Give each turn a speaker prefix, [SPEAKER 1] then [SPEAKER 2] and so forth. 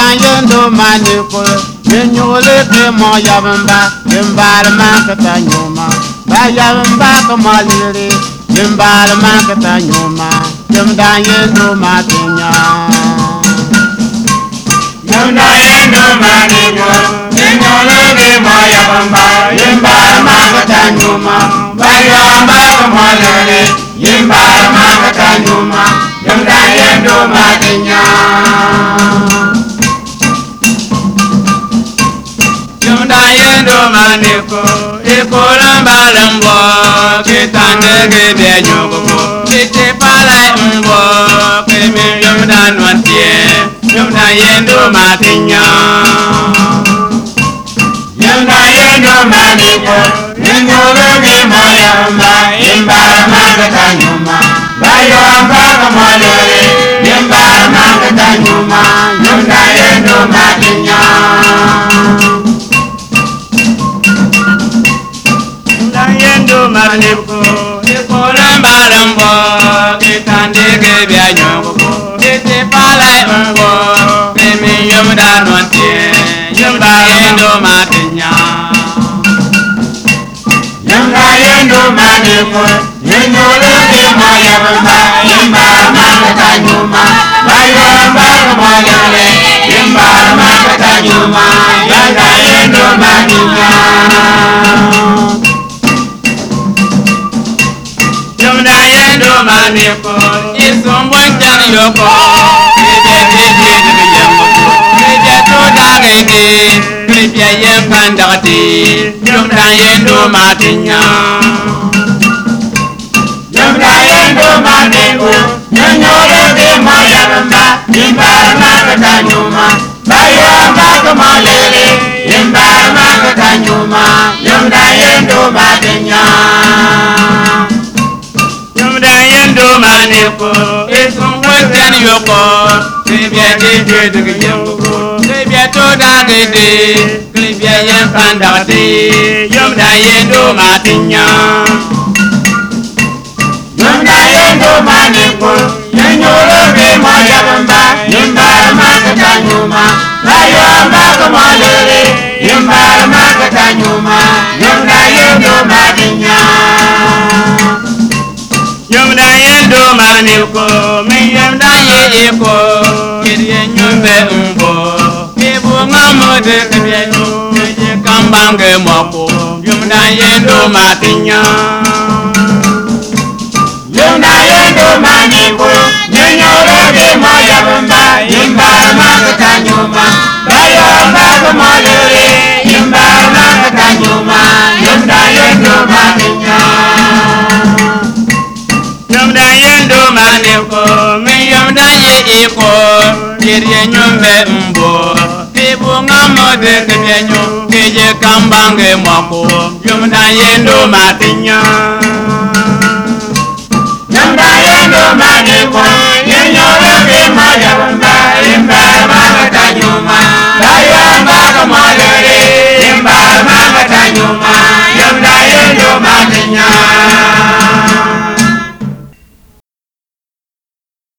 [SPEAKER 1] dan yendo maniko nyole ke mo yabamba yembal makata nyuma ba yabamba ko malire yembal makata nyuma yem dan yendo matinya yem dan yendo maniko nyole ke mo yabamba yembal makata nyuma ba yabamba ko malire yembal makata nyuma yem dan yendo matinya yendo maniko ikola lambo kitande ke bianyoko kite pala mbo ke mi yomda nwantie yomda yendo matinya yomda yendo maniko nyolo ke moyamba imba magata nyuma bayo amba kamolore imba magata nyuma yomda yendo matinya maniko ikola mbalambo kitande ke bianyoko kite pala mbo kemi yomda nwantie yomda yendo matinya yomda yendo maniko yenyolo ke moyamba yemba magata nyuma bayo amba kamolore yemba magata nyuma yomda yendo matinya maniko isombo jani yoko ebe yembo ebe to dagenge ebe yempandati yomda yendo matinya yomda yendo maniko nyonyore ke moyamba yemba magata nyuma bayo amba komalere yemba magata nyuma yomda yendo matinya yendo maniko isombo jani yoko ebe yembo ebe to dagenge ebe yempandati yomda yendo matinya yomda yendo maniko nyonyore ke moyamba yemba magata nyuma bayo amba komalere yemba magata nyuma yomda yendo matinya yomda yendo maniko mi yomda yeko kiriye nyumbe mbo ibu ngamode kebyenyo je kambange moko yomda yendo matinya yomda yendo maniko nyonyore ke moyamba yemba magata nyuma bayo amba komalere yemba magata nyuma yomda yendo matinya yomda yendo maniko mi yomda yeko kiriye nyumbe mbo ibu ngamode kebyenyo keje kambange moko yomda yendo matinya yomda yendo maniko yenyore ke moyamba